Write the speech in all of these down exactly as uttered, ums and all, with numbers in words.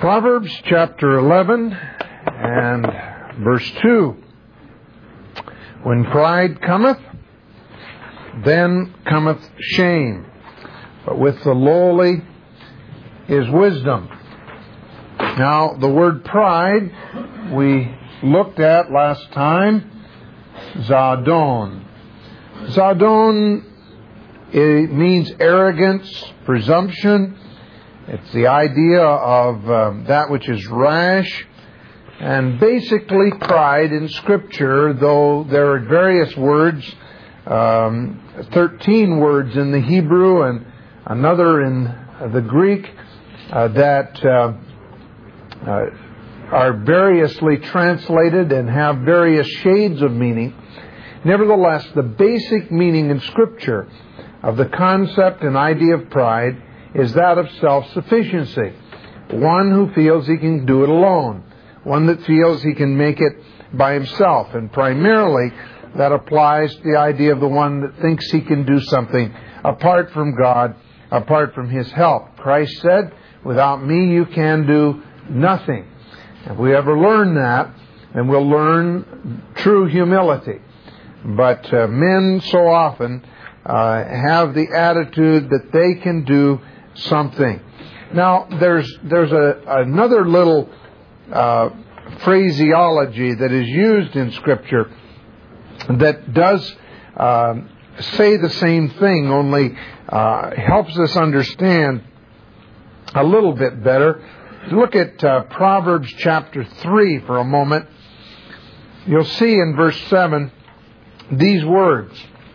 Proverbs chapter eleven and verse two. When pride cometh, then cometh shame, but with the lowly is wisdom. Now, the word pride we looked at last time, Zadon. Zadon, it means arrogance, presumption. It's the idea of um, that which is rash. And basically pride in Scripture, though there are various words, um, thirteen words in the Hebrew and another in the Greek uh, that uh, uh, are variously translated and have various shades of meaning. Nevertheless, the basic meaning in Scripture of the concept and idea of pride is that of self-sufficiency. One who feels he can do it alone. One that feels he can make it by himself. And primarily, that applies to the idea of the one that thinks he can do something apart from God, apart from His help. Christ said, "Without me you can do nothing." If we ever learn that, then we'll learn true humility. But uh, men so often uh, have the attitude that they can do something. Now, there's there's a, another little uh, phraseology that is used in Scripture that does uh, say the same thing, only uh, helps us understand a little bit better. Look at uh, Proverbs chapter three for a moment. You'll see in verse seven these words: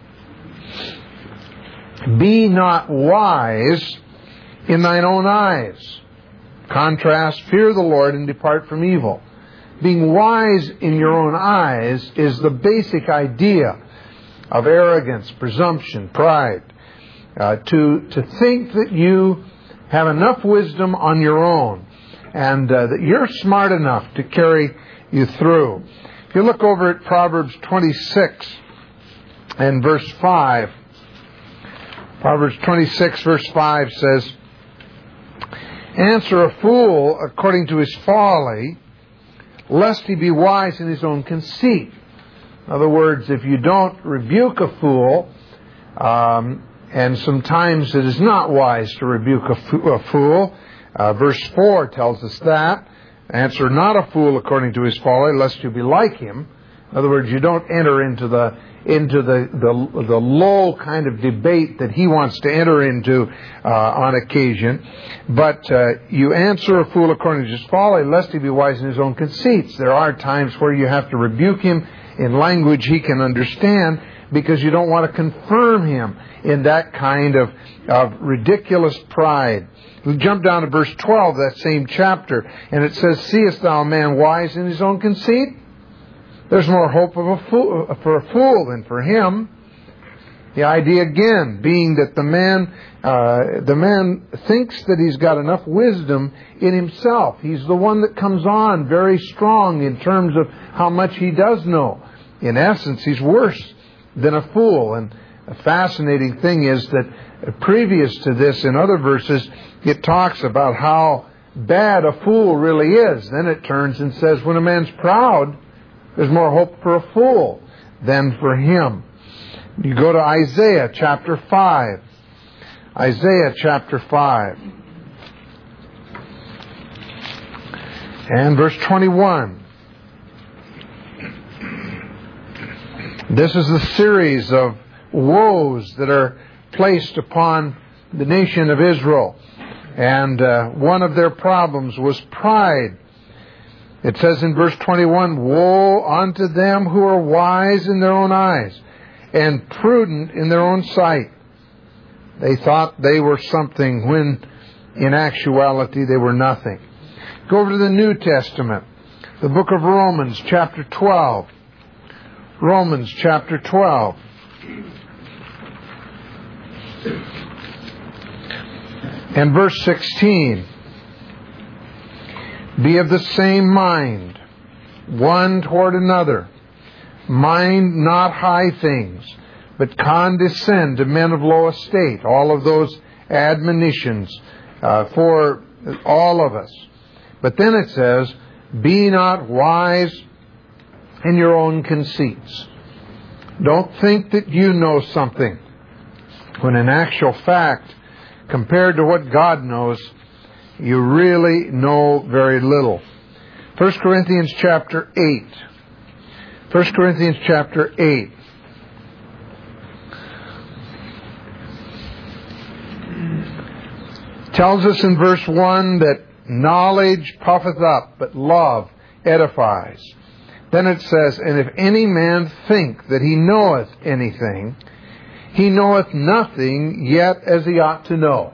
"Be not wise in thine own eyes." Contrast, fear the Lord and depart from evil. Being wise in your own eyes is the basic idea of arrogance, presumption, pride. Uh, to, to think that you have enough wisdom on your own and uh, that you're smart enough to carry you through. If you look over at Proverbs twenty-six and verse five, Proverbs twenty-six verse five says, "Answer a fool according to his folly, lest he be wise in his own conceit." In other words, if you don't rebuke a fool, um, and sometimes it is not wise to rebuke a fool, uh, verse four tells us that. "Answer not a fool according to his folly, lest you be like him." In other words, you don't enter into the into the, the, the low kind of debate that he wants to enter into uh, on occasion. But uh, you answer a fool according to his folly, lest he be wise in his own conceits. There are times where you have to rebuke him in language he can understand, because you don't want to confirm him in that kind of, of ridiculous pride. We jump down to verse twelve, that same chapter, and it says, "Seest thou a man wise in his own conceit? There's more hope of a fool, for a fool than for him." The idea again being that the man, uh, the man thinks that he's got enough wisdom in himself. He's the one that comes on very strong in terms of how much he does know. In essence, he's worse than a fool. And a fascinating thing is that previous to this, in other verses, it talks about how bad a fool really is. Then it turns and says, when a man's proud, there's more hope for a fool than for him. You go to Isaiah chapter five. Isaiah chapter five. And verse twenty-one. This is the series of woes that are placed upon the nation of Israel. And uh, one of their problems was pride. It says in verse twenty-one, "Woe unto them who are wise in their own eyes, and prudent in their own sight." They thought they were something when in actuality they were nothing. Go over to the New Testament, the book of Romans chapter twelve. Romans chapter twelve. And verse sixteen. "Be of the same mind, one toward another. Mind not high things, but condescend to men of low estate. All of those admonitions uh, for all of us. But then it says, be not wise in your own conceits. Don't think that you know something, when in actual fact, compared to what God knows, you really know very little. First Corinthians chapter eight. First Corinthians chapter eight. Tells us in verse one that knowledge puffeth up, but love edifies. Then it says, and if any man think that he knoweth anything, he knoweth nothing yet as he ought to know.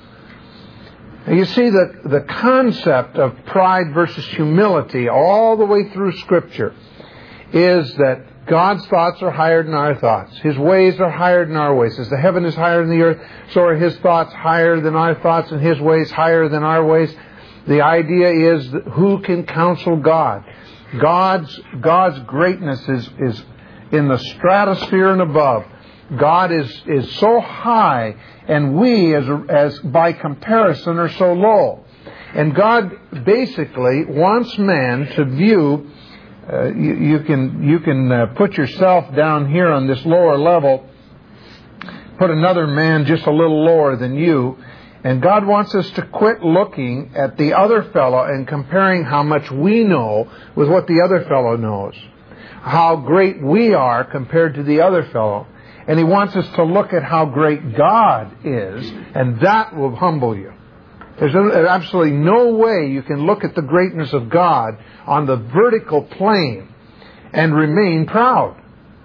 Now you see that the concept of pride versus humility all the way through Scripture is that God's thoughts are higher than our thoughts. His ways are higher than our ways. As the heaven is higher than the earth, so are His thoughts higher than our thoughts, and His ways higher than our ways. The idea is that who can counsel God? God's God's greatness is, is in the stratosphere and above. God is, is so high, and we, as, as by comparison, are so low. And God basically wants man to view, uh, you, you can, you can uh, put yourself down here on this lower level, put another man just a little lower than you, and God wants us to quit looking at the other fellow and comparing how much we know with what the other fellow knows. How great we are compared to the other fellow. And He wants us to look at how great God is, and that will humble you. There's absolutely no way you can look at the greatness of God on the vertical plane and remain proud.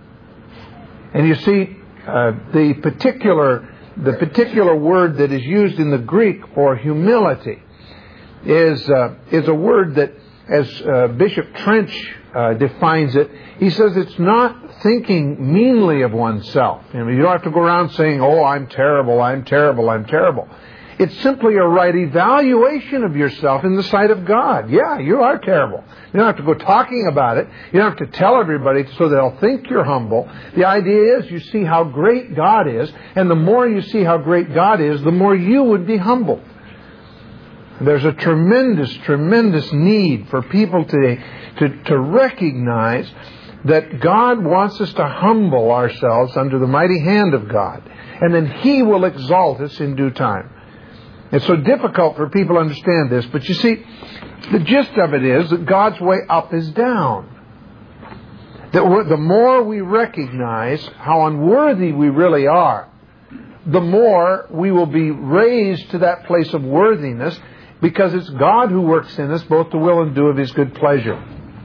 And you see, uh, the particular the particular word that is used in the Greek for humility is uh, is a word that, as uh, Bishop Trench uh, defines it, he says it's not thinking meanly of oneself. I mean, you don't have to go around saying, oh, I'm terrible, I'm terrible, I'm terrible. It's simply a right evaluation of yourself in the sight of God. Yeah, you are terrible. You don't have to go talking about it. You don't have to tell everybody so they'll think you're humble. The idea is you see how great God is, and the more you see how great God is, the more you would be humble. There's a tremendous, tremendous need for people today to, to recognize that God wants us to humble ourselves under the mighty hand of God, and then He will exalt us in due time. It's so difficult for people to understand this, but you see, the gist of it is that God's way up is down. That we're, the more we recognize how unworthy we really are, the more we will be raised to that place of worthiness, because it's God who works in us both to will and do of His good pleasure.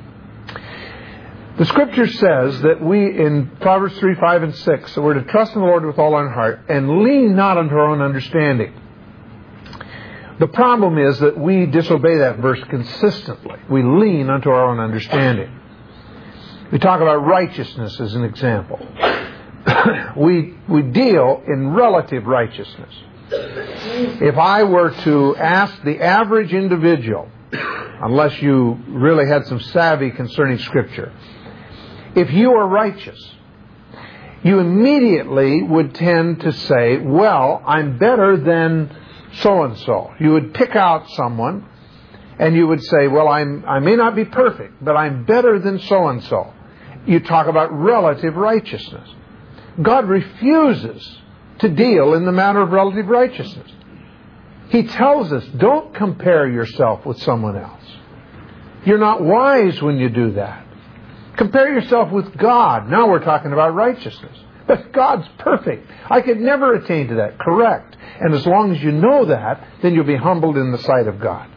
The Scripture says that we, in Proverbs three, five, and six, that we're to trust in the Lord with all our heart and lean not unto our own understanding. The problem is that we disobey that verse consistently. We lean unto our own understanding. We talk about righteousness as an example. we we deal in relative righteousness. If I were to ask the average individual, unless you really had some savvy concerning Scripture, if you are righteous, you immediately would tend to say, well, I'm better than so-and-so. You would pick out someone and you would say, well, I'm, I may not be perfect, but I'm better than so-and-so. You talk about relative righteousness. God refuses to deal in the matter of relative righteousness. He tells us, don't compare yourself with someone else. You're not wise when you do that. Compare yourself with God. Now we're talking about righteousness. But God's perfect. I could never attain to that. Correct. And as long as you know that, then you'll be humbled in the sight of God.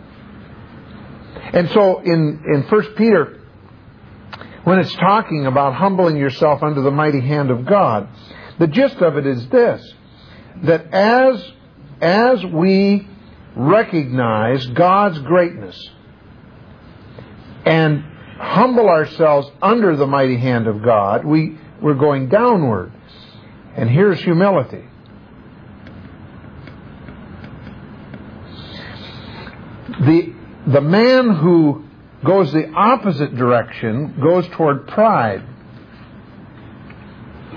And so in, in First Peter, when it's talking about humbling yourself under the mighty hand of God, the gist of it is this, that as, as we recognize God's greatness and humble ourselves under the mighty hand of God, we, we're going downward. And here's humility. The, the man who goes the opposite direction goes toward pride.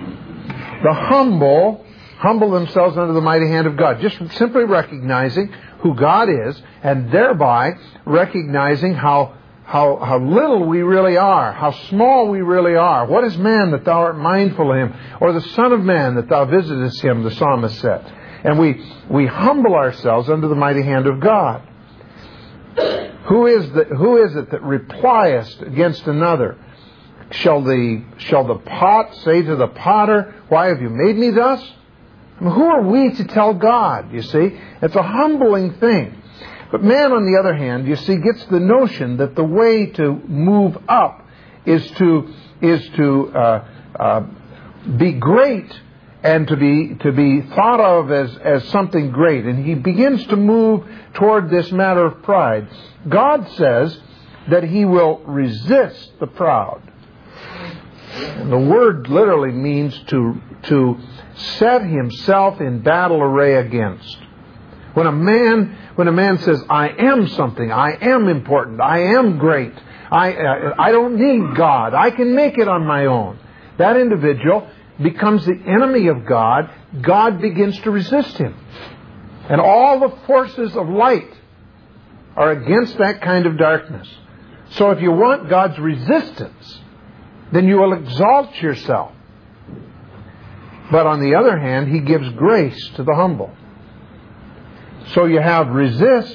The humble humble themselves under the mighty hand of God. Just simply recognizing who God is, and thereby recognizing how How, how little we really are, how small we really are. What is man that thou art mindful of him? Or the son of man that thou visitest him, the psalmist said. And we, we humble ourselves under the mighty hand of God. Who is, the, who is it that repliest against another? Shall the, shall the pot say to the potter, why have you made me thus? I mean, who are we to tell God, you see? It's a humbling thing. But man, on the other hand, you see, gets the notion that the way to move up is to is to uh, uh, be great and to be to be thought of as as something great, and he begins to move toward this matter of pride. God says that He will resist the proud. And the word literally means to to set himself in battle array against. When a man when a man says, I am something, I am important, I am great, I uh, I don't need God, I can make it on my own, that individual becomes the enemy of God. God begins to resist him. And all the forces of light are against that kind of darkness. So if you want God's resistance, then you will exalt yourself. But on the other hand, He gives grace to the humble. So you have resist,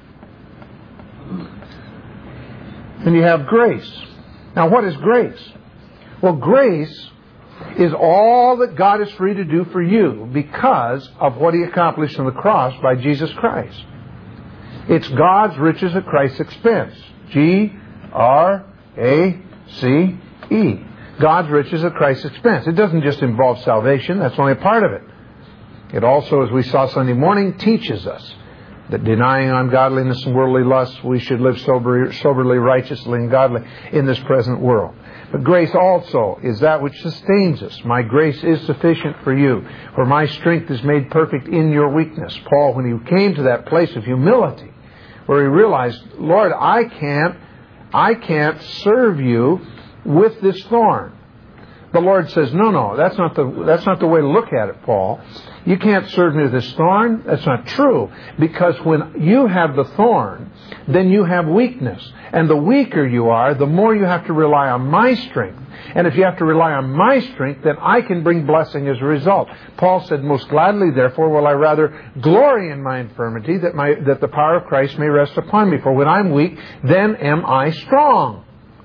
and you have grace. Now, what is grace? Well, grace is all that God is free to do for you because of what He accomplished on the cross by Jesus Christ. It's God's riches at Christ's expense. G R A C E. God's riches at Christ's expense. It doesn't just involve salvation. That's only a part of it. It also, as we saw Sunday morning, teaches us that denying ungodliness and worldly lusts, we should live sober, soberly, righteously, and godly in this present world. But grace also is that which sustains us. My grace is sufficient for you, for my strength is made perfect in your weakness. Paul, when he came to that place of humility, where he realized, Lord, I can't, I can't serve you with this thorn. The Lord says, no, no, that's not the that's not the way to look at it, Paul. You can't serve me with this thorn. That's not true. Because when you have the thorn, then you have weakness. And the weaker you are, the more you have to rely on my strength. And if you have to rely on my strength, then I can bring blessing as a result. Paul said, most gladly, therefore, will I rather glory in my infirmity, that my that the power of Christ may rest upon me. For when I'm weak, then am I strong.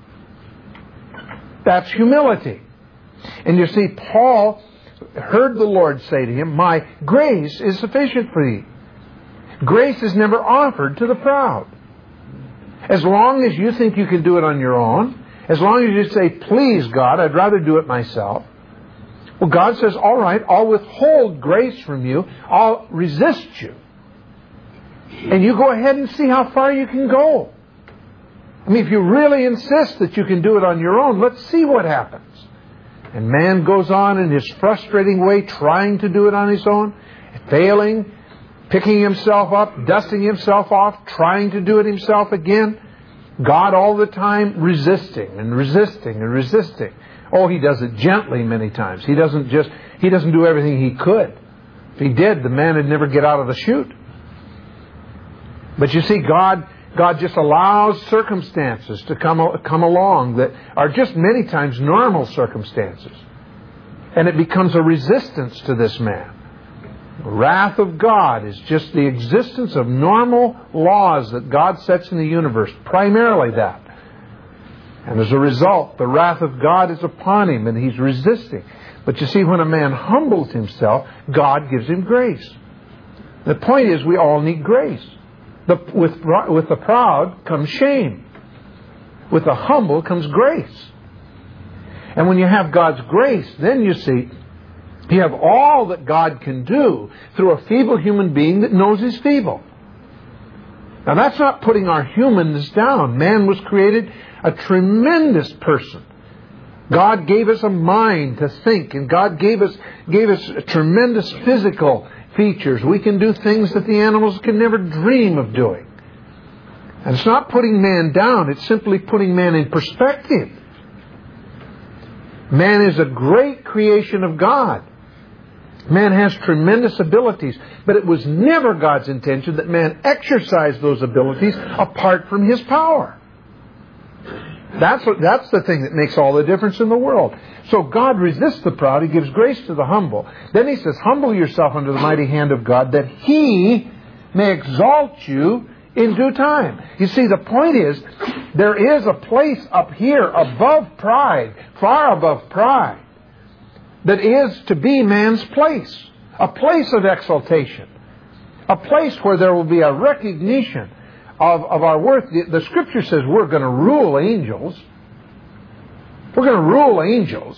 That's humility. And you see, Paul heard the Lord say to him, my grace is sufficient for thee. Grace is never offered to the proud. As long as you think you can do it on your own, as long as you say, please God, I'd rather do it myself. Well, God says, all right, I'll withhold grace from you. I'll resist you. And you go ahead and see how far you can go. I mean, if you really insist that you can do it on your own, let's see what happens. And man goes on in his frustrating way, trying to do it on his own, failing, picking himself up, dusting himself off, trying to do it himself again. God all the time resisting and resisting and resisting. Oh, He does it gently many times. He doesn't just, He doesn't do everything He could. If He did, the man would never get out of the chute. But you see, God... God just allows circumstances to come, come along that are just many times normal circumstances. And it becomes a resistance to this man. The wrath of God is just the existence of normal laws that God sets in the universe. Primarily that. And as a result, the wrath of God is upon him and he's resisting. But you see, when a man humbles himself, God gives him grace. The point is, we all need grace. The, with, with the proud comes shame. With the humble comes grace. And when you have God's grace, then you see, you have all that God can do through a feeble human being that knows he's feeble. Now that's not putting our humanness down. Man was created a tremendous person. God gave us a mind to think, and God gave us, gave us a tremendous physical features. We can do things that the animals can never dream of doing. And it's not putting man down, it's simply putting man in perspective. Man is a great creation of God. Man has tremendous abilities, but it was never God's intention that man exercise those abilities apart from His power. That's what, that's the thing that makes all the difference in the world. So God resists the proud. He gives grace to the humble. Then He says, humble yourself under the mighty hand of God, that He may exalt you in due time. You see, the point is, there is a place up here above pride, far above pride, that is to be man's place. A place of exaltation. A place where there will be a recognition of, of our worth. The, the Scripture says we're going to rule angels. We're going to rule angels.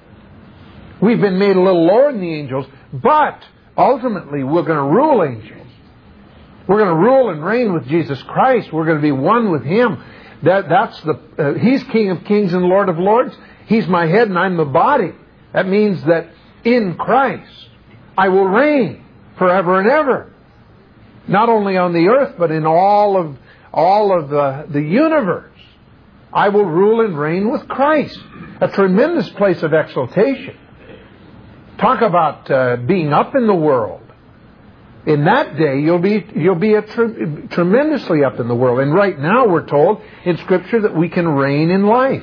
We've been made a little lower than the angels, but ultimately we're going to rule angels. We're going to rule and reign with Jesus Christ. We're going to be one with Him. That, that's the, uh, He's King of Kings and Lord of Lords. He's my head and I'm the body. That means that in Christ I will reign forever and ever. Not only on the earth, but in all of all of the, the universe. I will rule and reign with Christ. A tremendous place of exaltation. Talk about uh, being up in the world. In that day, you'll be you'll be a tre- tremendously up in the world. And right now we're told in Scripture that we can reign in life.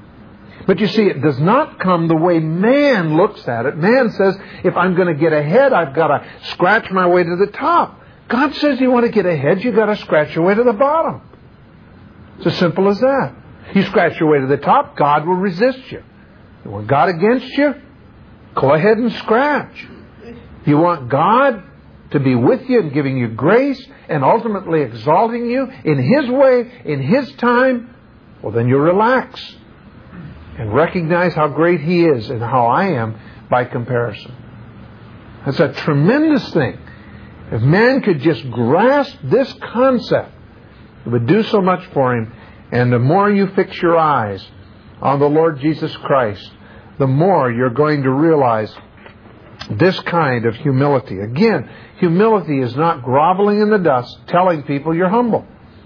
But you see, it does not come the way man looks at it. Man says, if I'm going to get ahead, I've got to scratch my way to the top. God says you want to get ahead, you've got to scratch your way to the bottom. It's as simple as that. You scratch your way to the top, God will resist you. You want God against you? Go ahead and scratch. You want God to be with you and giving you grace and ultimately exalting you in His way, in His time, well, then you relax and recognize how great He is and how I am by comparison. That's a tremendous thing. If man could just grasp this concept, it would do so much for him. And the more you fix your eyes on the Lord Jesus Christ, the more you're going to realize this kind of humility. Again, humility is not groveling in the dust, telling people you're humble.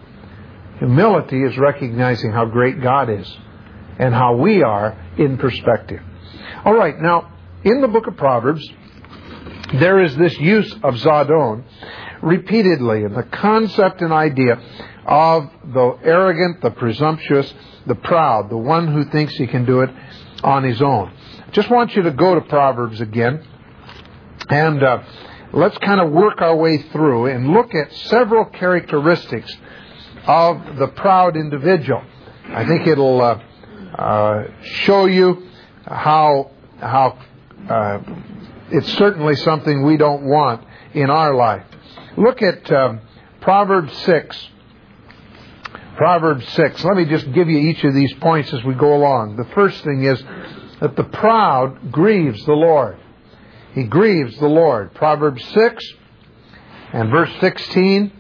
Humility is recognizing how great God is and how we are in perspective. All right, now, in the book of Proverbs, there is this use of Zadon repeatedly, and the concept and idea of the arrogant, the presumptuous, the proud, the one who thinks he can do it on his own. Just want you to go to Proverbs again, and uh, let's kind of work our way through and look at several characteristics of the proud individual. I think it'll uh, uh, show you how how uh, it's certainly something we don't want in our life. Look at um, Proverbs six. Proverbs six. Let me just give you each of these points as we go along. The first thing is that the proud grieves the Lord. He grieves the Lord. Proverbs six and verse sixteen.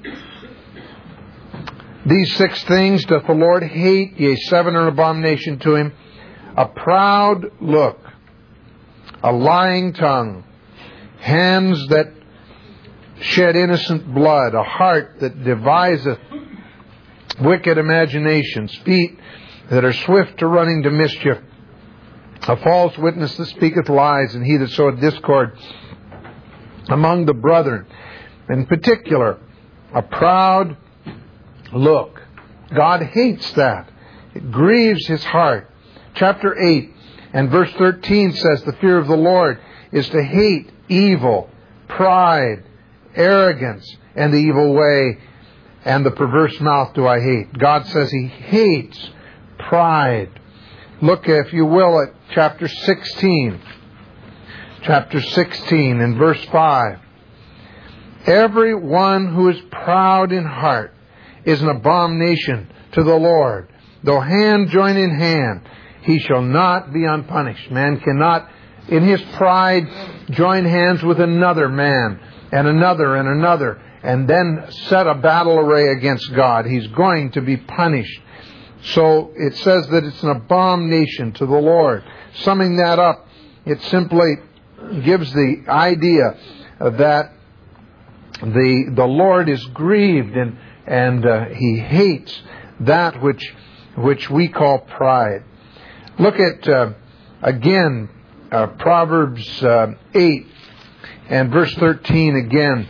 These six things doth the Lord hate, yea, seven are an abomination to Him. A proud look, a lying tongue, hands that shed innocent blood, a heart that deviseth wicked imaginations, feet that are swift to running to mischief, a false witness that speaketh lies, and he that soweth discord among the brethren. In particular, a proud look. God hates that. It grieves His heart. Chapter eight and verse thirteen says the fear of the Lord is to hate evil, pride, arrogance, and the evil way, and the perverse mouth do I hate. God says He hates pride. Look, if you will, at chapter sixteen. Chapter sixteen and verse five. Every one who is proud in heart is an abomination to the Lord. Though hand join in hand, he shall not be unpunished. Man cannot, in his pride, join hands with another man, and another and another, and then set a battle array against God. He's going to be punished. So it says that it's an abomination to the Lord. Summing that up, it simply gives the idea that the the Lord is grieved and and uh, He hates that which which we call pride. Look at uh, again uh, Proverbs uh, eight And verse thirteen again.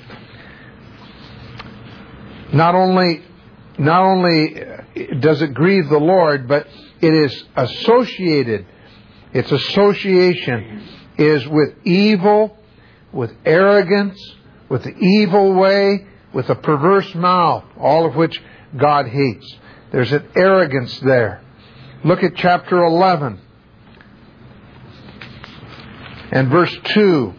Not only, not only does it grieve the Lord, but it is associated. Its association is with evil, with arrogance, with the evil way, with a perverse mouth, all of which God hates. There's an arrogance there. Look at chapter eleven and verse two.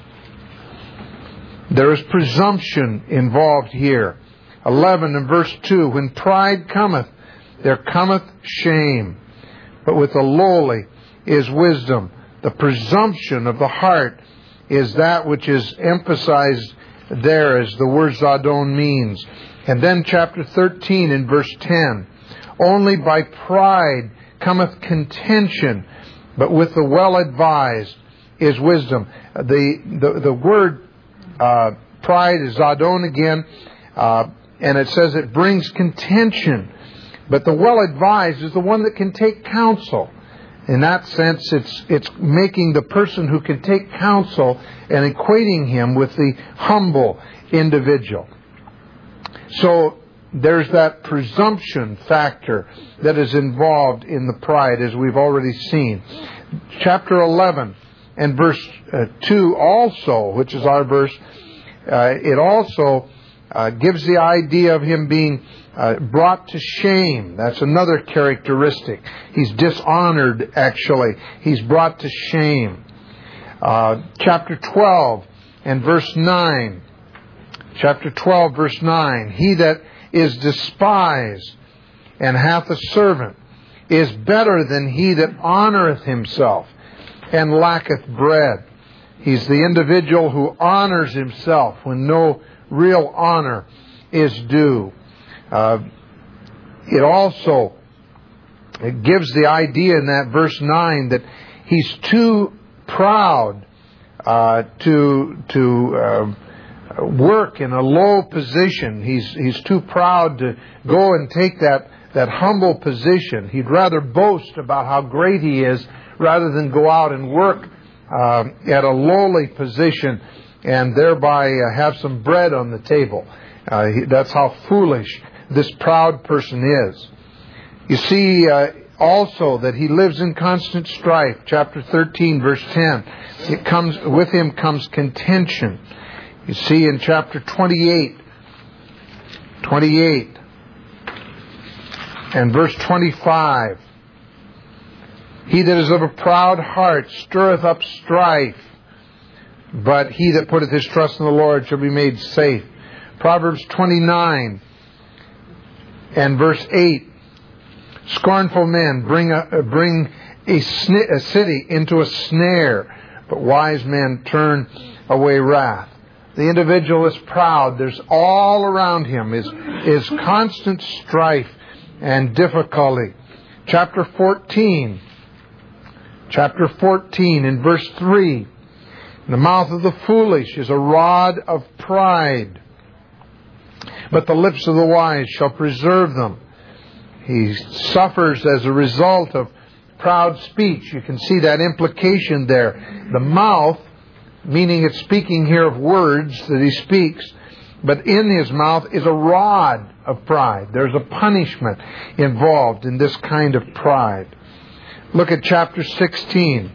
There is presumption involved here. eleven and verse two. When pride cometh, there cometh shame. But with the lowly is wisdom. The presumption of the heart is that which is emphasized there, as the word Zadon means. And then chapter thirteen in verse ten. Only by pride cometh contention, but with the well-advised is wisdom. The the, the word uh, pride is Zadon again, uh, and it says it brings contention. But the well-advised is the one that can take counsel. In that sense, it's it's making the person who can take counsel and equating him with the humble individual. So there's that presumption factor that is involved in the pride, as we've already seen. Chapter eleven and verse uh, two also, which is our verse, uh, it also uh, gives the idea of him being Uh, brought to shame. That's another characteristic. He's dishonored, actually. He's brought to shame. Uh, chapter twelve and verse nine. Chapter twelve, verse nine. He that is despised and hath a servant is better than he that honoureth himself and lacketh bread. He's the individual who honors himself when no real honor is due. Uh, it also it gives the idea in that verse nine that he's too proud uh, to to uh, work in a low position. He's he's too proud to go and take that that humble position. He'd rather boast about how great he is rather than go out and work uh, at a lowly position and thereby uh, have some bread on the table. Uh, he, that's how foolish this proud person is. You see uh, also that he lives in constant strife. Chapter thirteen, verse ten. It comes with him comes contention. You see in chapter twenty-eight, twenty-eight, and verse twenty-five. He that is of a proud heart stirreth up strife, but he that putteth his trust in the Lord shall be made safe. Proverbs twenty-nine and verse eight. Scornful men bring a, bring a, sni- a city into a snare, but wise men turn away wrath. The individual is proud. There's all around him is, is constant strife and difficulty. Chapter fourteen. Chapter fourteen in verse three. In the mouth of the foolish is a rod of pride, but the lips of the wise shall preserve them. He suffers as a result of proud speech. You can see that implication there. The mouth, meaning it's speaking here of words that he speaks, but in his mouth is a rod of pride. There's a punishment involved in this kind of pride. Look at chapter sixteen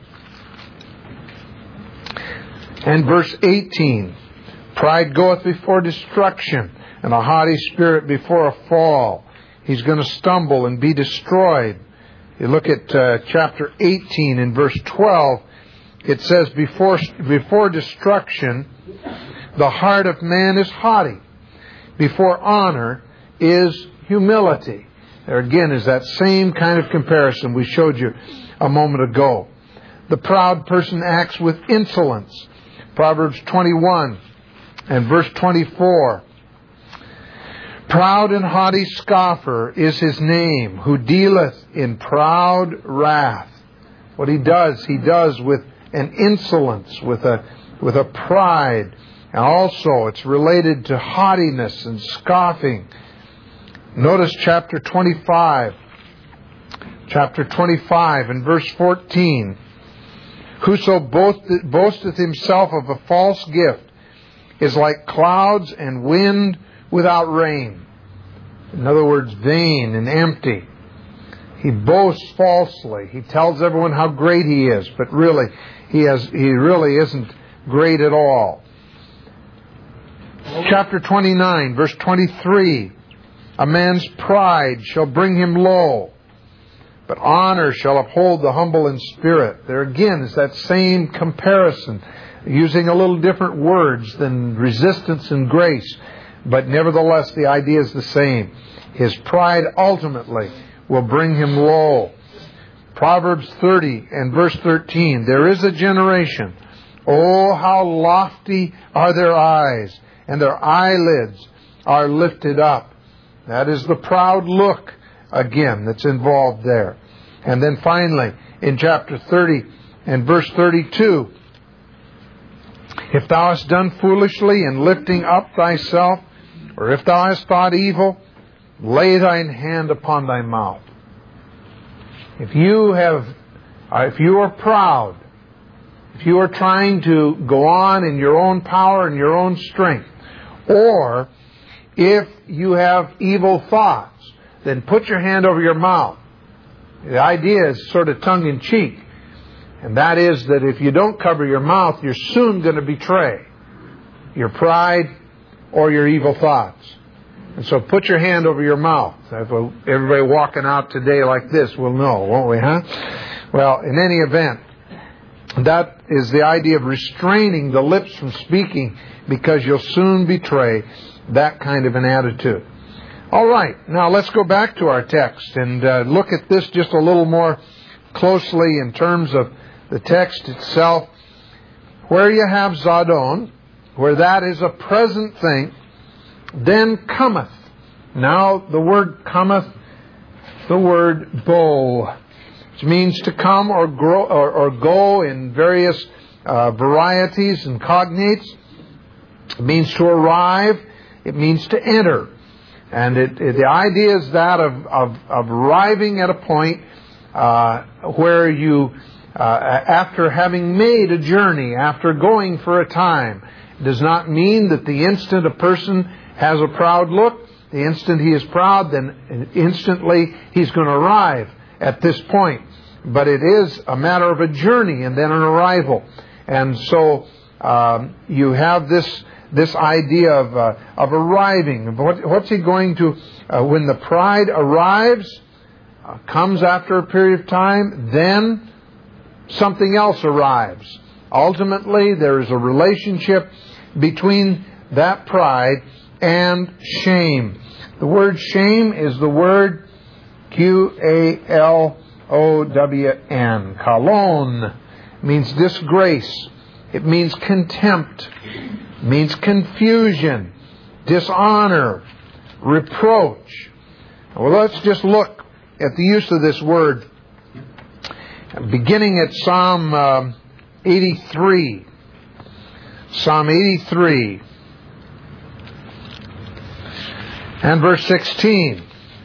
and verse eighteen. Pride goeth before destruction, and a haughty spirit before a fall. He's going to stumble and be destroyed. You look at uh, chapter eighteen and verse twelve. It says, before, before destruction, the heart of man is haughty. Before honor is humility. There again is that same kind of comparison we showed you a moment ago. The proud person acts with insolence. Proverbs twenty-one and verse twenty-four. Proud and haughty scoffer is his name, who dealeth in proud wrath. What he does, he does with an insolence, with a with a pride. And also it's related to haughtiness and scoffing. Notice chapter twenty-five. Chapter twenty-five and verse fourteen. Whoso boasteth himself of a false gift is like clouds and wind without rain. In other words, vain and empty. He boasts falsely. He tells everyone how great he is, but really, he has he really isn't great at all. Chapter twenty-nine, verse twenty-three. A man's pride shall bring him low, but honor shall uphold the humble in spirit. There again is that same comparison, using a little different words than resistance and grace, but nevertheless the idea is the same. His pride ultimately will bring him low. Proverbs thirty and verse thirteen. There is a generation, oh, how lofty are their eyes, and their eyelids are lifted up. That is the proud look, again, that's involved there. And then finally, in chapter thirty and verse thirty-two, if thou hast done foolishly in lifting up thyself, or if thou hast thought evil, lay thine hand upon thy mouth. If you have, if you are proud, if you are trying to go on in your own power and your own strength, or if you have evil thoughts, then put your hand over your mouth. The idea is sort of tongue-in-cheek, and that is that if you don't cover your mouth, you're soon going to betray your pride or your evil thoughts. And so put your hand over your mouth. Everybody walking out today like this will know, won't we, huh? Well, in any event, that is the idea of restraining the lips from speaking, because you'll soon betray that kind of an attitude. All right, now let's go back to our text and uh, look at this just a little more closely in terms of the text itself. Where you have Zidon, where that is a present thing, then cometh. Now the word cometh, the word bo, which means to come or grow or, or go in various uh, varieties and cognates. It means to arrive. It means to enter. And it, it, the idea is that of, of, of arriving at a point uh, where you, uh, after having made a journey, after going for a time, it does not mean that the instant a person has a proud look, the instant he is proud, then instantly he's going to arrive at this point. But it is a matter of a journey and then an arrival. And so um, you have this this idea of uh, of arriving. What, what's he going to, uh, when the pride arrives, uh, comes after a period of time, then something else arrives. Ultimately, there is a relationship between that pride and shame. The word shame is the word Q A L O W N. Kalon means disgrace. It means contempt. It means confusion, dishonor, reproach. Well, let's just look at the use of this word, beginning at Psalm uh, eighty-three. Psalm eighty-three. And verse sixteen.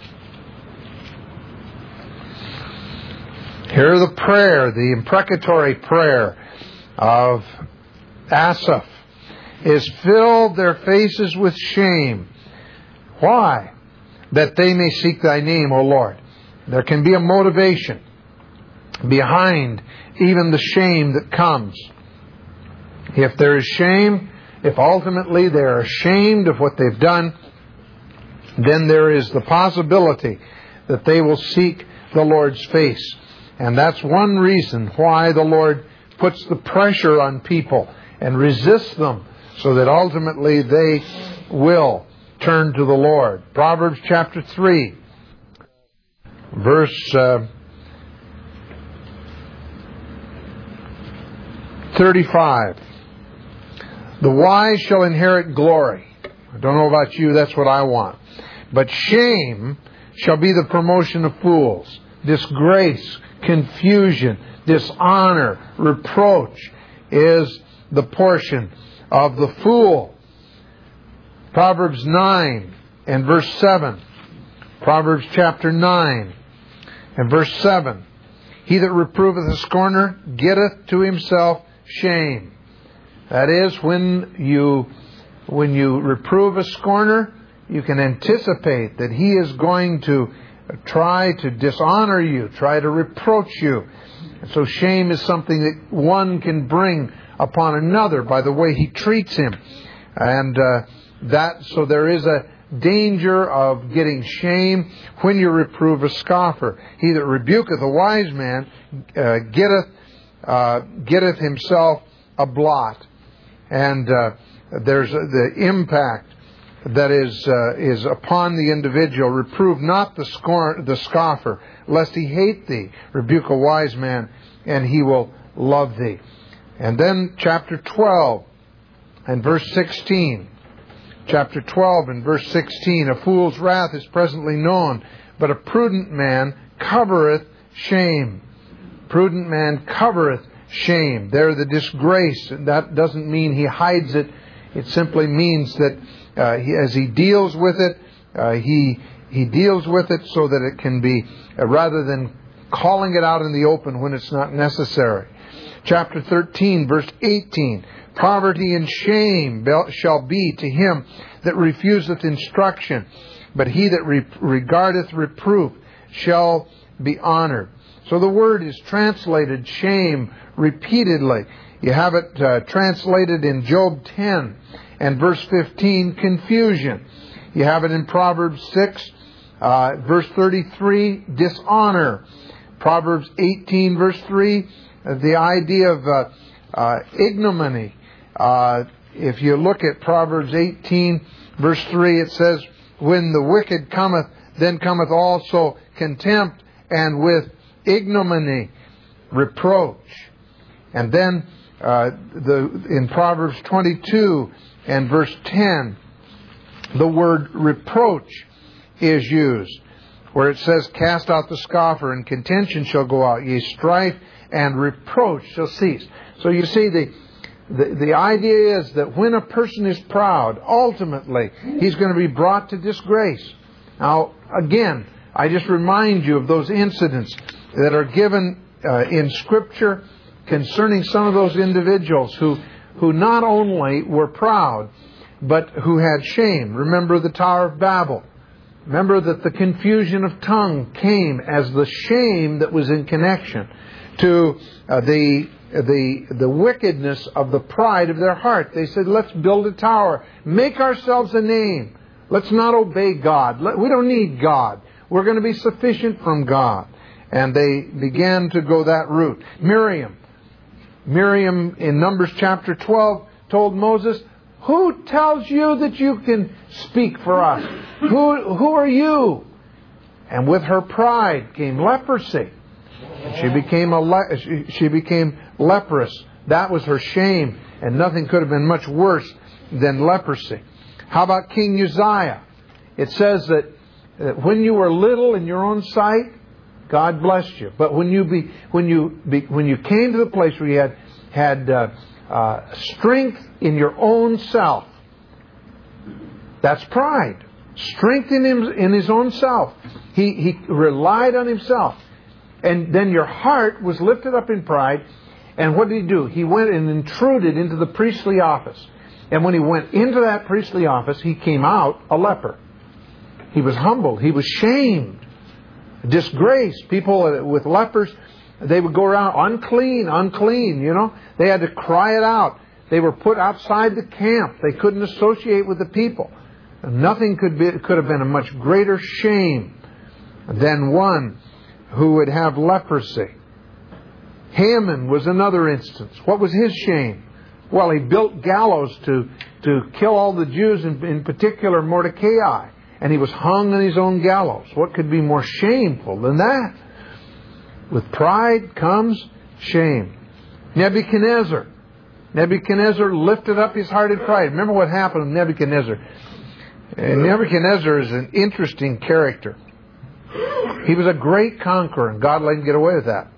Here the prayer, the imprecatory prayer of Asaph, is filled their faces with shame. Why? That they may seek thy name, O Lord. There can be a motivation behind even the shame that comes. If there is shame, if ultimately they are ashamed of what they've done, then there is the possibility that they will seek the Lord's face. And that's one reason why the Lord puts the pressure on people and resists them, so that ultimately they will turn to the Lord. Proverbs chapter three, verse uh, thirty-five. The wise shall inherit glory. I don't know about you, that's what I want. But shame shall be the promotion of fools. Disgrace, confusion, dishonor, reproach is the portion of the fool. Proverbs nine and verse seven. Proverbs chapter nine and verse seven. He that reproveth a scorner getteth to himself shame. That is, when you when you reprove a scorner, you can anticipate that he is going to try to dishonor you, try to reproach you. And so shame is something that one can bring upon another by the way he treats him. And uh, that so there is a danger of getting shame when you reprove a scoffer. He that rebuketh a wise man uh, getteth uh, getteth himself a blot. And uh, there's uh, the impact that is uh, is upon the individual. Reprove not the scorn, the scoffer, lest he hate thee. Rebuke a wise man, and he will love thee. And then chapter twelve and verse sixteen. Chapter twelve and verse sixteen. A fool's wrath is presently known, but a prudent man covereth shame. Prudent man covereth shame. There the disgrace. That doesn't mean he hides it. It simply means that uh, he, as he deals with it, uh, he he deals with it so that it can be, uh, rather than calling it out in the open when it's not necessary. Chapter thirteen, verse eighteen. Poverty and shame shall be to him that refuseth instruction, but he that re- regardeth reproof shall be honored. So the word is translated shame repeatedly. You have it uh, translated in Job ten and verse fifteen, confusion. You have it in Proverbs six, uh, verse thirty-three, dishonor. Proverbs eighteen, verse three, uh, the idea of uh, uh, ignominy. Uh, if you look at Proverbs eighteen, verse three, it says, when the wicked cometh, then cometh also contempt, and with ignominy, reproach. And then uh, the in Proverbs twenty-two and verse ten, the word reproach is used, where it says, cast out the scoffer, and contention shall go out, yea, strife and reproach shall cease. So you see, the The, the idea is that when a person is proud, ultimately, he's going to be brought to disgrace. Now, again, I just remind you of those incidents that are given uh, in Scripture concerning some of those individuals who, who not only were proud, but who had shame. Remember the Tower of Babel. Remember that the confusion of tongue came as the shame that was in connection to uh, the the the wickedness of the pride of their heart. They said, let's build a tower, make ourselves a name. Let's not obey God. We don't need God. We're going to be sufficient from God. And they began to go that route. Miriam. Miriam in Numbers chapter twelve told Moses, who tells you that you can speak for us? Who, who are you? And with her pride came leprosy. She became a le- she, she became leprous. That was her shame, and nothing could have been much worse than leprosy. How about King Uzziah? It says that, that when you were little in your own sight, God blessed you. But when you be when you be, when you came to the place where you had had uh, uh, strength in your own self, that's pride. Strength in him in his own self. He he relied on himself. And then your heart was lifted up in pride. And what did he do? He went and intruded into the priestly office. And when he went into that priestly office, he came out a leper. He was humbled. He was shamed. Disgraced. People with lepers, they would go around unclean, unclean, you know. They had to cry it out. They were put outside the camp. They couldn't associate with the people. Nothing could be, could have been a much greater shame than one who would have leprosy. Haman was another instance. What was his shame? Well, he built gallows to, to kill all the Jews, in, in particular Mordecai. And he was hung on his own gallows. What could be more shameful than that? With pride comes shame. Nebuchadnezzar. Nebuchadnezzar lifted up his heart in pride. Remember what happened with Nebuchadnezzar. And Nebuchadnezzar is an interesting character. He was a great conqueror, and God let him get away with that.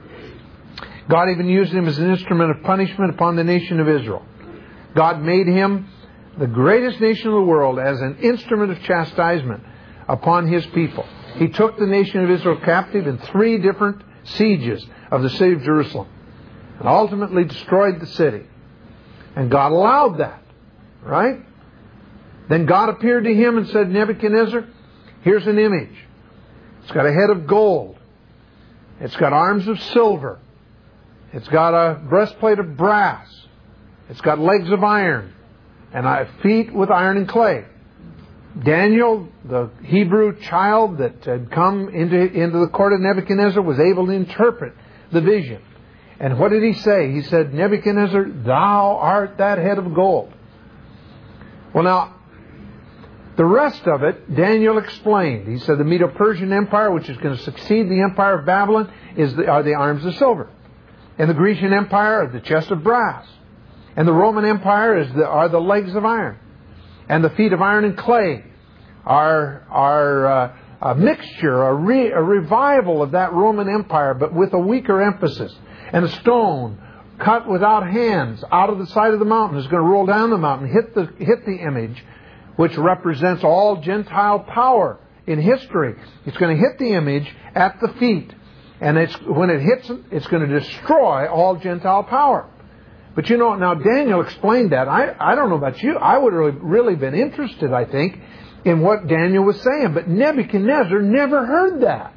God even used him as an instrument of punishment upon the nation of Israel. God made him the greatest nation of the world as an instrument of chastisement upon His people. He took the nation of Israel captive in three different sieges of the city of Jerusalem and ultimately destroyed the city. And God allowed that, right? Then God appeared to him and said, Nebuchadnezzar, here's an image. It's got a head of gold. It's got arms of silver. It's got a breastplate of brass. It's got legs of iron and feet with iron and clay. Daniel, the Hebrew child that had come into, into the court of Nebuchadnezzar, was able to interpret the vision. And what did he say? He said, Nebuchadnezzar, thou art that head of gold. Well, now, the rest of it, Daniel explained. He said the Medo-Persian Empire, which is going to succeed the Empire of Babylon, is the, are the arms of silver. And the Grecian Empire are the chest of brass. And the Roman Empire is the, are the legs of iron. And the feet of iron and clay are, are uh, a mixture, a, re, a revival of that Roman Empire, but with a weaker emphasis. And a stone cut without hands out of the side of the mountain is going to roll down the mountain, hit the, hit the image, which represents all Gentile power in history. It's going to hit the image at the feet. And it's, when it hits it, it's going to destroy all Gentile power. But you know, now Daniel explained that. I, I don't know about you. I would have really, really been interested, I think, in what Daniel was saying. But Nebuchadnezzar never heard that.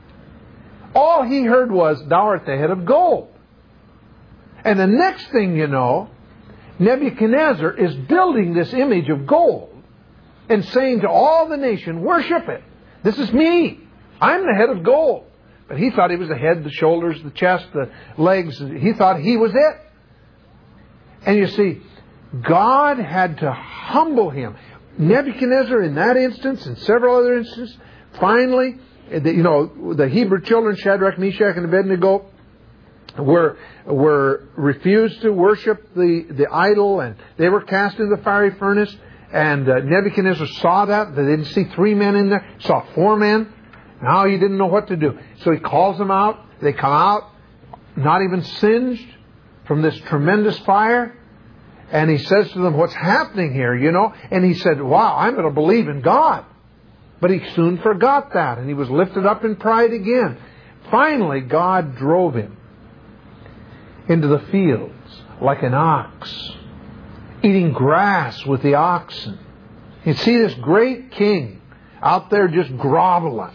All he heard was, thou art the head of gold. And the next thing you know, Nebuchadnezzar is building this image of gold and saying to all the nation, worship it. This is me. I'm the head of gold. But he thought he was the head, the shoulders, the chest, the legs. He thought he was it. And you see, God had to humble him. Nebuchadnezzar, in that instance, and several other instances, finally, you know, the Hebrew children, Shadrach, Meshach, and Abednego, were were refused to worship the, the idol, and they were cast into the fiery furnace. And uh, Nebuchadnezzar saw that. They didn't see three men in there. Saw four men. Now he didn't know what to do. So he calls them out. They come out, not even singed from this tremendous fire. And he says to them, what's happening here, you know? And he said, wow, I'm going to believe in God. But he soon forgot that. And he was lifted up in pride again. Finally, God drove him into the fields like an ox, eating grass with the oxen. You see this great king out there just groveling.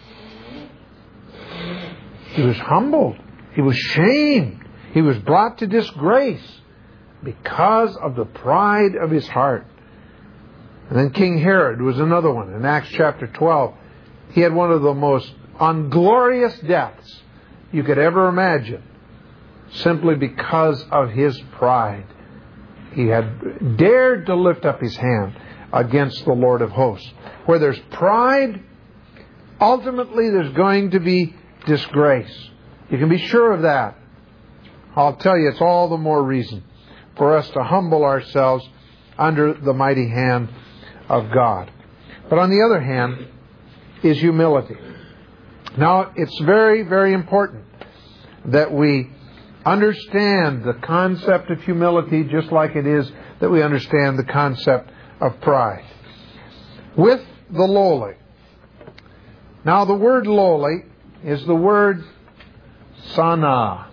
He was humbled. He was shamed. He was brought to disgrace because of the pride of his heart. And then King Herod was another one. In Acts chapter twelve, he had one of the most unglorious deaths you could ever imagine, simply because of his pride. He had dared to lift up his hand against the Lord of hosts. Where there's pride, ultimately there's going to be disgrace. You can be sure of that. I'll tell you, it's all the more reason for us to humble ourselves under the mighty hand of God. But on the other hand is humility. Now, it's very, very important that we understand the concept of humility just like it is that we understand the concept of pride. With the lowly. Now, the word lowly is the word sana.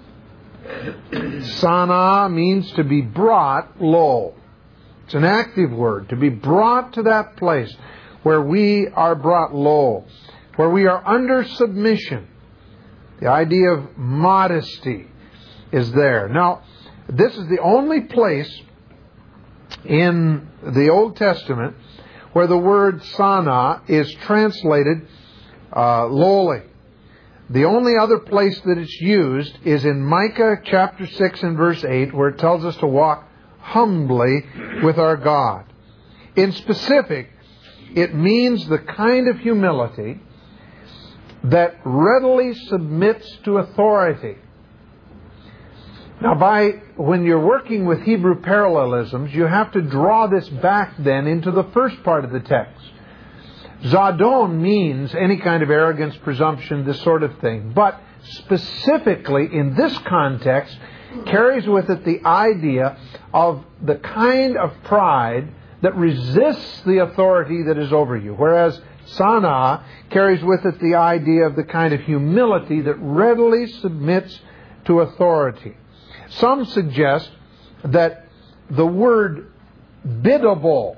Sana means to be brought low. It's an active word. To be brought to that place where we are brought low. Where we are under submission. The idea of modesty is there. Now, this is the only place in the Old Testament where the word sana is translated uh, lowly. The only other place that it's used is in Micah chapter six and verse eight, where it tells us to walk humbly with our God. In specific, it means the kind of humility that readily submits to authority. Now, by when you're working with Hebrew parallelisms, you have to draw this back then into the first part of the text. Zadon means any kind of arrogance, presumption, this sort of thing. But specifically in this context, carries with it the idea of the kind of pride that resists the authority that is over you. Whereas sana carries with it the idea of the kind of humility that readily submits to authority. Some suggest that the word biddable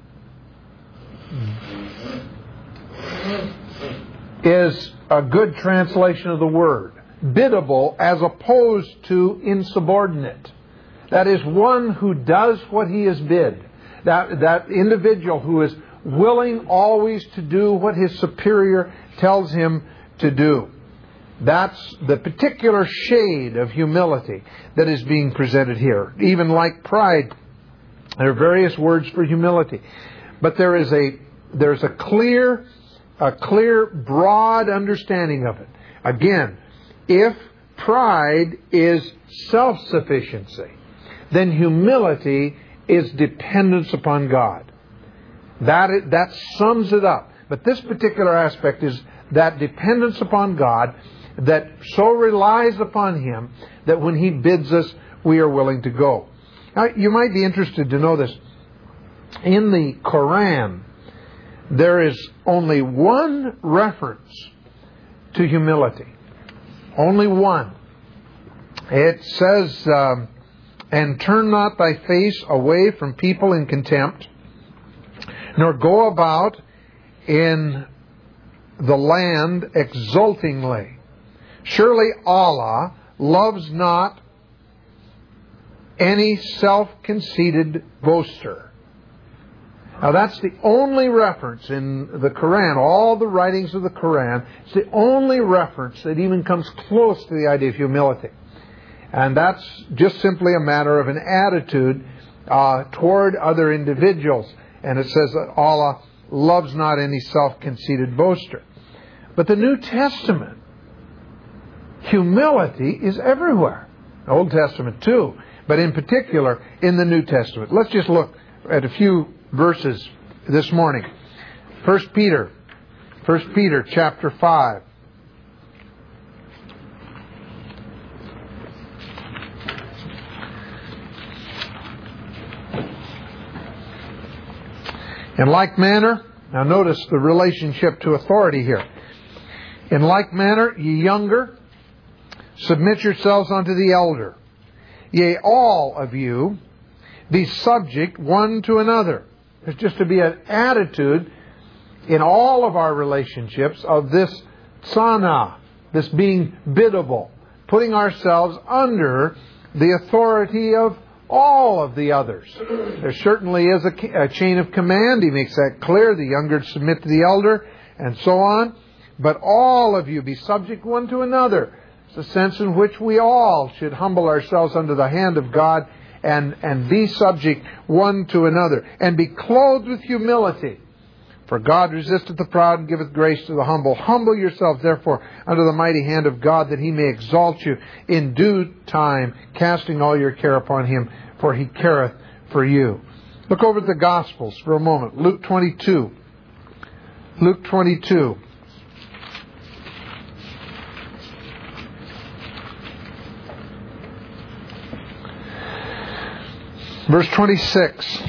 is a good translation of the word. Biddable as opposed to insubordinate. That is, one who does what he is bid. That, that individual who is willing always to do what his superior tells him to do. That's the particular shade of humility that is being presented here. Even like pride, there are various words for humility. But there is a there's a clear, a clear, broad understanding of it. Again, if pride is self-sufficiency, then humility is dependence upon God. That is, that sums it up. But this particular aspect is that dependence upon God that so relies upon Him that when He bids us, we are willing to go. Now, you might be interested to know this. In the Quran, there is only one reference to humility. Only one. It says, um, and turn not thy face away from people in contempt, nor go about in the land exultingly. Surely Allah loves not any self-conceited boaster. Now that's the only reference in the Quran, all the writings of the Quran, it's the only reference that even comes close to the idea of humility. And that's just simply a matter of an attitude uh, toward other individuals. And it says that Allah loves not any self-conceited boaster. But the New Testament, humility is everywhere. The Old Testament too, but in particular in the New Testament. Let's just look at a few verses this morning. First Peter, First Peter chapter five. In like manner, now notice the relationship to authority here. In like manner, ye younger, submit yourselves unto the elder. Yea, all of you, be subject one to another. There's just to be an attitude in all of our relationships of this sana, this being biddable, putting ourselves under the authority of all of the others. There certainly is a, a chain of command. He makes that clear. The younger submit to the elder, and so on. But all of you be subject one to another. It's a sense in which we all should humble ourselves under the hand of God and, and be subject one to another. And be clothed with humility. For God resisteth the proud and giveth grace to the humble. Humble yourselves, therefore, under the mighty hand of God, that He may exalt you in due time, casting all your care upon Him, for He careth for you. Look over at the Gospels for a moment. Luke twenty-two. Luke twenty-two. Verse twenty-six.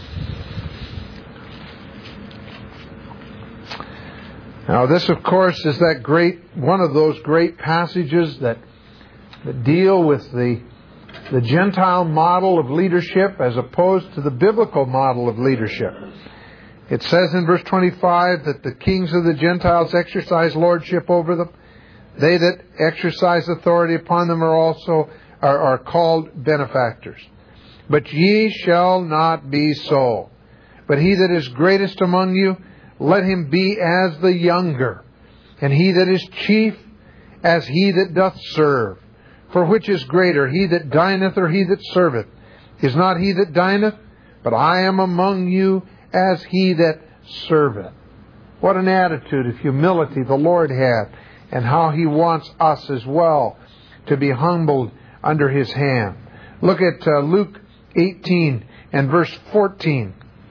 Now this, of course, is that great, one of those great passages that, that deal with the, the Gentile model of leadership as opposed to the biblical model of leadership. It says in verse twenty-five that the kings of the Gentiles exercise lordship over them. They that exercise authority upon them are also are, are called benefactors. But ye shall not be so. But he that is greatest among you, let him be as the younger, and he that is chief as he that doth serve. For which is greater, he that dineth or he that serveth? Is not he that dineth? But I am among you as he that serveth. What an attitude of humility the Lord had, and how He wants us as well to be humbled under His hand. Look at uh, Luke eighteen and verse fourteen.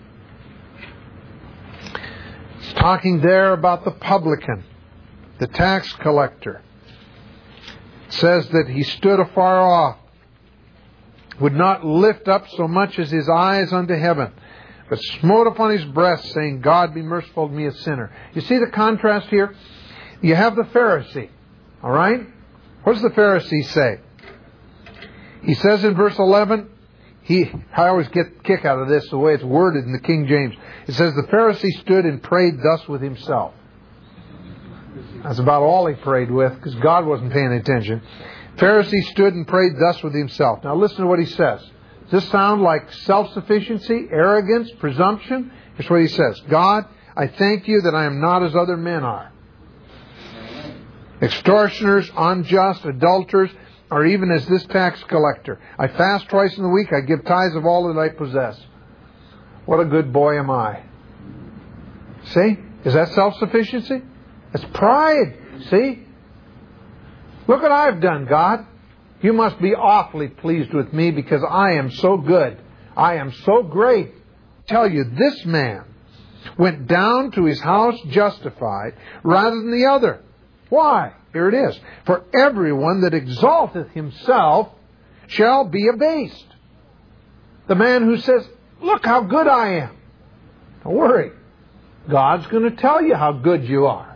It's talking there about the publican, the tax collector. It says that he stood afar off, would not lift up so much as his eyes unto heaven, but smote upon his breast, saying, God be merciful to me, a sinner. You see the contrast here? You have the Pharisee. All right? What does the Pharisee say? He says in verse eleven, he, I always get a kick out of this, the way it's worded in the King James. It says, the Pharisee stood and prayed thus with himself. That's about all he prayed with, because God wasn't paying attention. Pharisee stood and prayed thus with himself. Now listen to what he says. Does this sound like self-sufficiency, arrogance, presumption? Here's what he says. God, I thank you that I am not as other men are. Extortioners, unjust, adulterers, or even as this tax collector. I fast twice in the week. I give tithes of all that I possess. What a good boy am I. See? Is that self-sufficiency? It's pride. See? Look what I've done, God. You must be awfully pleased with me because I am so good. I am so great. I tell you, this man went down to his house justified rather than the other. Why? Here it is. For everyone that exalteth himself shall be abased. The man who says, look how good I am. Don't worry. God's going to tell you how good you are.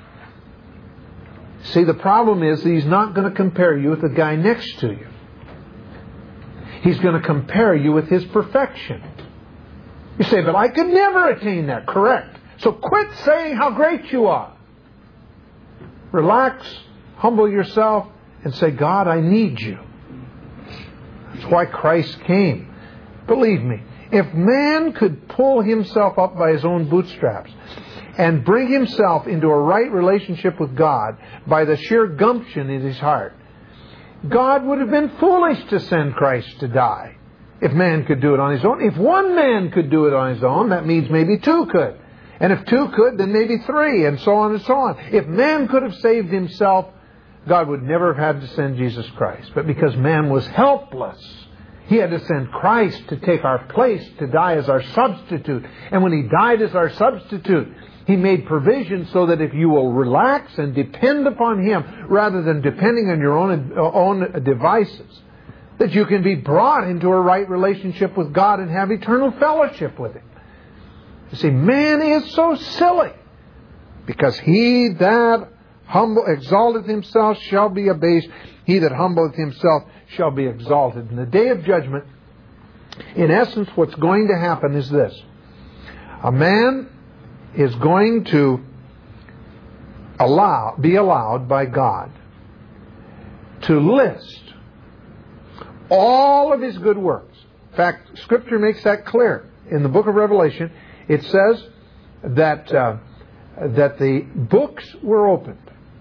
See, the problem is He's not going to compare you with the guy next to you. He's going to compare you with His perfection. You say, but I could never attain that. Correct. So quit saying how great you are. Relax, humble yourself, and say, God, I need you. That's why Christ came. Believe me, if man could pull himself up by his own bootstraps and bring himself into a right relationship with God by the sheer gumption in his heart, God would have been foolish to send Christ to die if man could do it on his own. If one man could do it on his own, that means maybe two could. And if two could, then maybe three, and so on and so on. If man could have saved himself, God would never have had to send Jesus Christ. But because man was helpless, He had to send Christ to take our place, to die as our substitute. And when He died as our substitute, He made provision so that if you will relax and depend upon Him rather than depending on your own, own devices, that you can be brought into a right relationship with God and have eternal fellowship with Him. You see, man is so silly because he that humble, exalteth himself shall be abased. He that humbleth himself shall be exalted. In the day of judgment, in essence, what's going to happen is this. A man is going to allow, be allowed by God to list all of his good works. In fact, Scripture makes that clear. In the book of Revelation, it says that uh, that the books were opened.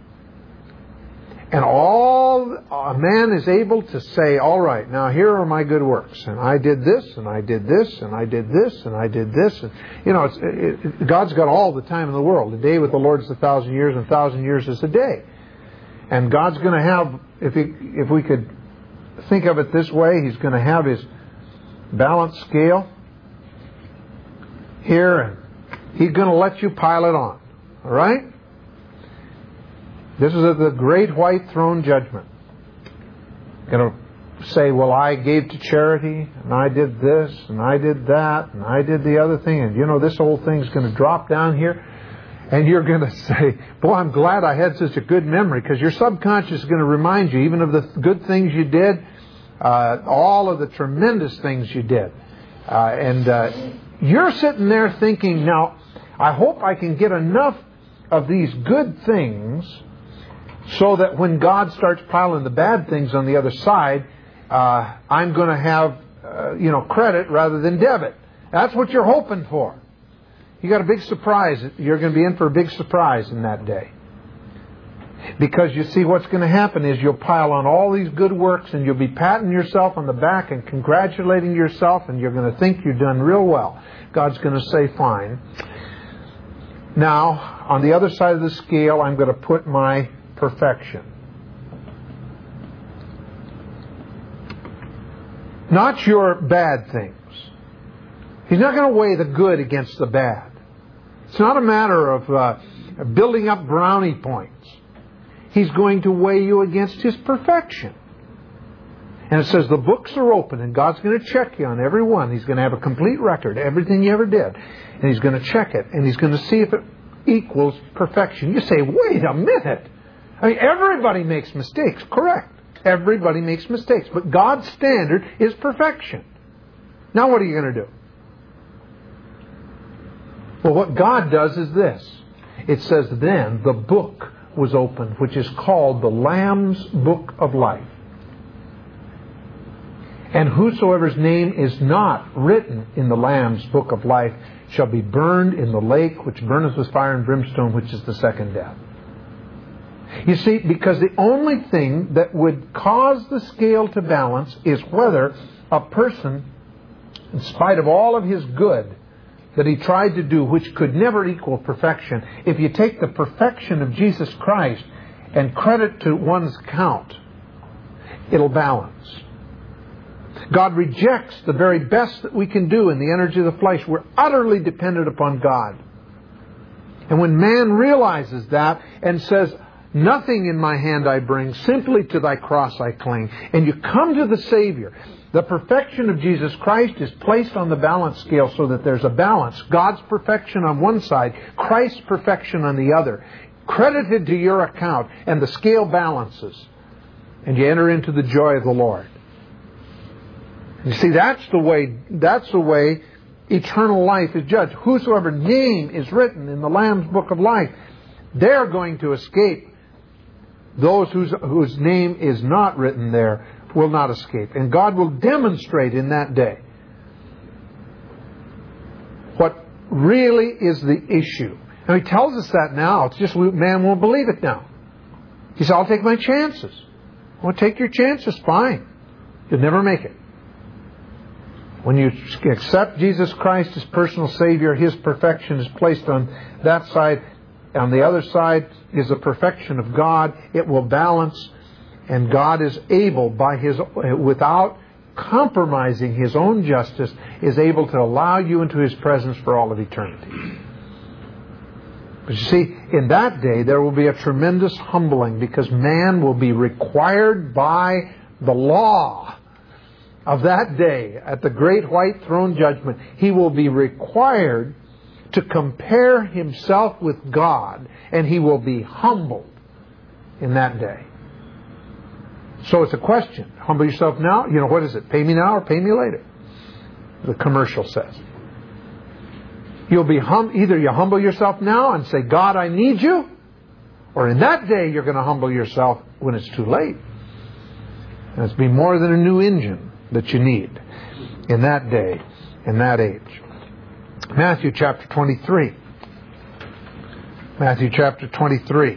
And all a man is able to say, all right, now here are my good works. And I did this, and I did this, and I did this, and I did this. And, you know, it's, it, it, God's got all the time in the world. A day with the Lord is a thousand years, and a thousand years is a day. And God's going to have, if he, if we could think of it this way, He's going to have His balance scale here, and He's going to let you pile it on. All right? This is at the great white throne judgment. Going to say, well, I gave to charity, and I did this, and I did that, and I did the other thing, and you know, this whole thing's going to drop down here, and you're going to say, boy, I'm glad I had such a good memory, because your subconscious is going to remind you even of the good things you did, uh, all of the tremendous things you did. Uh, and uh, you're sitting there thinking, now, I hope I can get enough of these good things so that when God starts piling the bad things on the other side, uh, I'm going to have, uh, you know, credit rather than debit. That's what you're hoping for. You got a big surprise. You're going to be in for a big surprise in that day. Because you see, what's going to happen is you'll pile on all these good works and you'll be patting yourself on the back and congratulating yourself, and you're going to think you've done real well. God's going to say, fine. Now, on the other side of the scale, I'm going to put my perfection. Not your bad things. He's not going to weigh the good against the bad. It's not a matter of uh, building up brownie points. He's going to weigh you against His perfection. And it says the books are open, and God's going to check you on every one. He's going to have a complete record, everything you ever did. And He's going to check it, and He's going to see if it equals perfection. You say, wait a minute. I mean, everybody makes mistakes. Correct. Everybody makes mistakes. But God's standard is perfection. Now what are you going to do? Well, what God does is this. It says, then the book was opened, which is called the Lamb's Book of Life. And whosoever's name is not written in the Lamb's Book of Life shall be burned in the lake which burneth with fire and brimstone, which is the second death. You see, because the only thing that would cause the scale to balance is whether a person, in spite of all of his good that he tried to do, which could never equal perfection, if you take the perfection of Jesus Christ and credit to one's account, it'll balance. God rejects the very best that we can do in the energy of the flesh. We're utterly dependent upon God. And when man realizes that and says, nothing in my hand I bring, simply to thy cross I cling, and you come to the Savior, the perfection of Jesus Christ is placed on the balance scale so that there's a balance. God's perfection on one side, Christ's perfection on the other, credited to your account, and the scale balances. And you enter into the joy of the Lord. You see, that's the way, that's the way eternal life is judged. Whosoever name is written in the Lamb's Book of Life, they're going to escape. Those whose, whose name is not written there will not escape. And God will demonstrate in that day what really is the issue. And He tells us that now. It's just man won't believe it now. He said, I'll take my chances. Well, take your chances, fine. You'll never make it. When you accept Jesus Christ as personal Savior, His perfection is placed on that side. On the other side is the perfection of God. It will balance, and God is able, by His, without compromising His own justice, is able to allow you into His presence for all of eternity. But you see, in that day there will be a tremendous humbling, because man will be required by the law of that day, at the great white throne judgment, he will be required to compare himself with God, and he will be humbled in that day. So it's a question. Humble yourself now. You know, what is it? Pay me now or pay me later? The commercial says. You'll be hum- either you humble yourself now and say, God, I need you, or in that day you're going to humble yourself when it's too late. And it's be more than a new engine that you need in that day, in that age. Matthew chapter twenty-three. Matthew chapter twenty-three.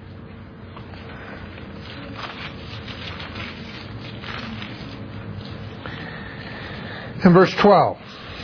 And verse twelve.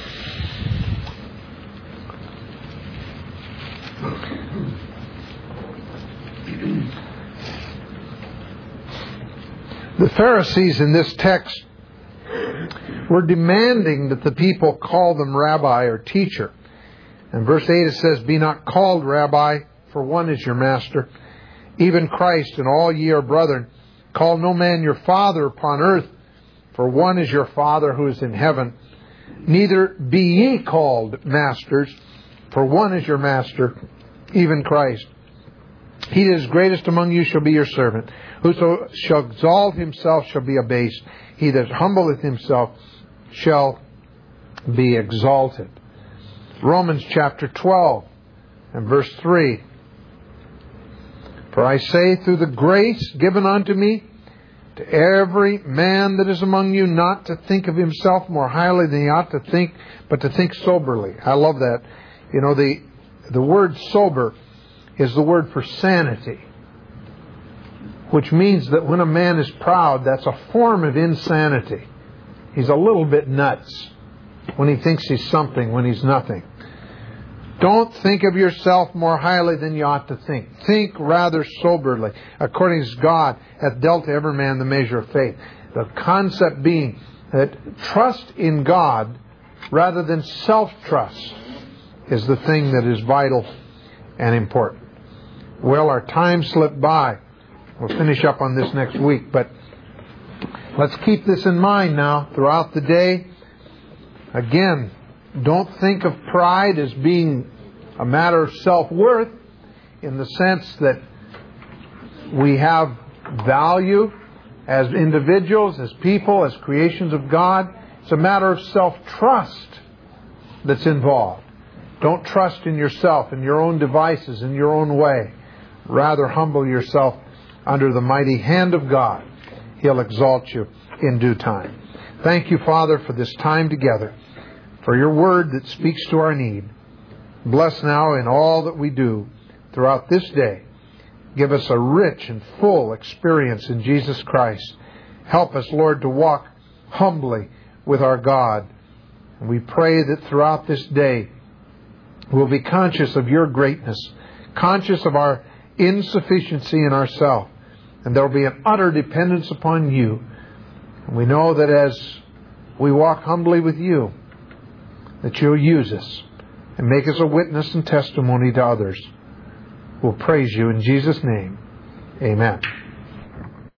The Pharisees in this text were demanding that the people call them rabbi or teacher. In verse eight it says, be not called rabbi, for one is your master, even Christ, and all ye are brethren. Call no man your father upon earth, for one is your Father who is in heaven. Neither be ye called masters, for one is your master, even Christ. He that is greatest among you shall be your servant. Whoso shall exalt himself shall be abased. He that humbleth himself shall be exalted. Romans chapter twelve and verse three. For I say, through the grace given unto me, to every man that is among you, not to think of himself more highly than he ought to think, but to think soberly. I love that. You know, the the word sober is the word for sanity, which means that when a man is proud, that's a form of insanity. He's a little bit nuts when he thinks he's something, when he's nothing. Don't think of yourself more highly than you ought to think. Think rather soberly, according as God hath dealt to every man the measure of faith. The concept being that trust in God rather than self-trust is the thing that is vital and important. Well, our time slipped by. We'll finish up on this next week, but Let's keep this in mind now throughout the day. Again, don't think of pride as being a matter of self-worth in the sense that we have value as individuals, as people, as creations of God. It's a matter of self-trust that's involved. Don't trust in yourself, in your own devices, in your own way. Rather, humble yourself under the mighty hand of God. He'll exalt you in due time. Thank you, Father, for this time together, for your word that speaks to our need. Bless now in all that we do throughout this day. Give us a rich and full experience in Jesus Christ. Help us, Lord, to walk humbly with our God. And we pray that throughout this day we'll be conscious of your greatness, conscious of our insufficiency in ourselves, and there will be an utter dependence upon you. And we know that as we walk humbly with you, that you'll use us and make us a witness and testimony to others. We'll praise you in Jesus' name. Amen.